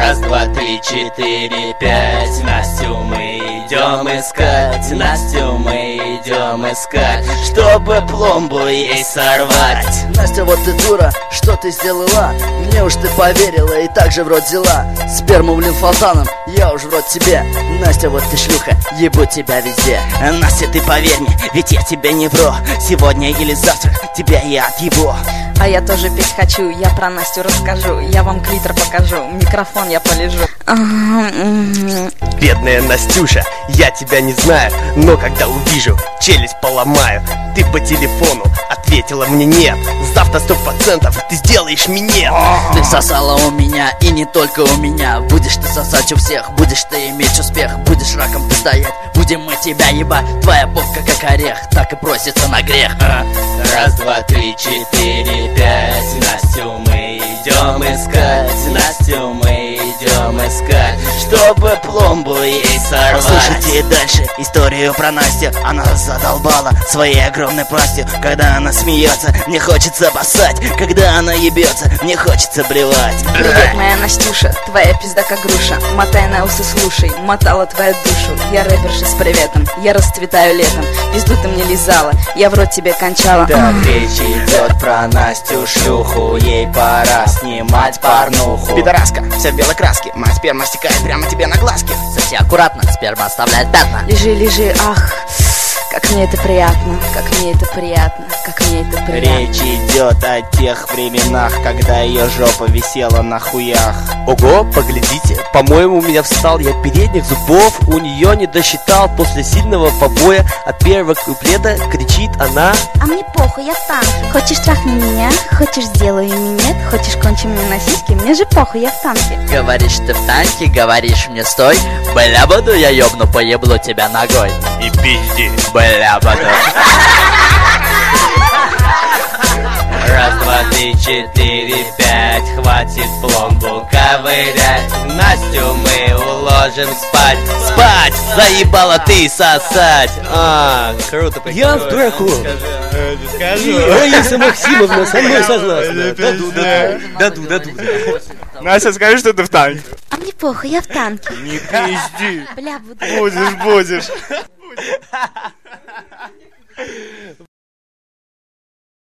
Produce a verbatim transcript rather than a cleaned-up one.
Раз, два, три, четыре, пять. Настю мы идем искать, Настю мы идем искать, чтобы пломбу ей сорвать. Настя, вот ты дура, что ты сделала? Мне уж ты поверила и так же в рот взяла. Сперму, блин, фонтаном, я уж в рот тебе. Настя, вот ты шлюха, ебу тебя везде. Настя, ты поверь мне, ведь я тебе не вру. Сегодня или завтра тебя я отъебу. А я тоже петь хочу, я про Настю расскажу. Я вам клитор покажу, микрофон я полежу. Бедная Настюша, я тебя не знаю, но когда увижу, челюсть поломаю. Ты по телефону ответила мне нет. Завтра сто процентов ты сделаешь минет. Ты сосала у меня и не только у меня. Будешь ты сосать у всех, будешь ты иметь успех. Будешь раком ты стоять, будем мы тебя ебать. Твоя попка как орех, так и просится на грех. Раз, два, три, четыре, пять. Настю мы идем искать, Настю мы идем искать, чтобы пломбу ей сорвать. Слушайте дальше историю про Настю. Она задолбала своей огромной пастью. Когда она смеется, мне хочется поссать. Когда она ебется, мне хочется блевать. Привет, моя Настюша, твоя пизда как груша. Мотай на усы, слушай, мотала твою душу. Я рэперша с приветом, я расцветаю летом. Пизду ты мне лизала, я в рот тебе кончала. Так речь идет про Настю шлюху, ей пора снимать порнуху. Пидораска, вся в белой краске, моя сперма стекает прямо тебе на глазки. Соси аккуратно, сперма оставляет пятна. Лежи, лежи, ах, как мне это приятно, как мне это приятно, как мне это приятно. Речь идет о тех временах, когда ее жопа висела на хуях. Ого, поглядите, по-моему, у меня встал я передних зубов. У нее не досчитал после сильного побоя. От первого куплета кричит она: а мне похуй, я в танке. Хочешь трахни меня, хочешь сделаю минет, хочешь кончи мне на сиськи, мне же похуй, я в танке. Говоришь ты в танке, говоришь мне стой. Бля, буду я ёбну, поеблу тебя ногой. и пизди. Бля, буду. Раз, два, три, четыре, пять. Хватит пломбу ковырять, Настю мы уложим спать. Спать! Заебала ты сосать! А, круто. Я в драку. Раиса Максимовна со мной согласна. Даду, даду, даду, даду. Настя, скажи, что ты в танке. А мне похуй, я в танке. Не пизди. Бля, буду. Будешь, будешь.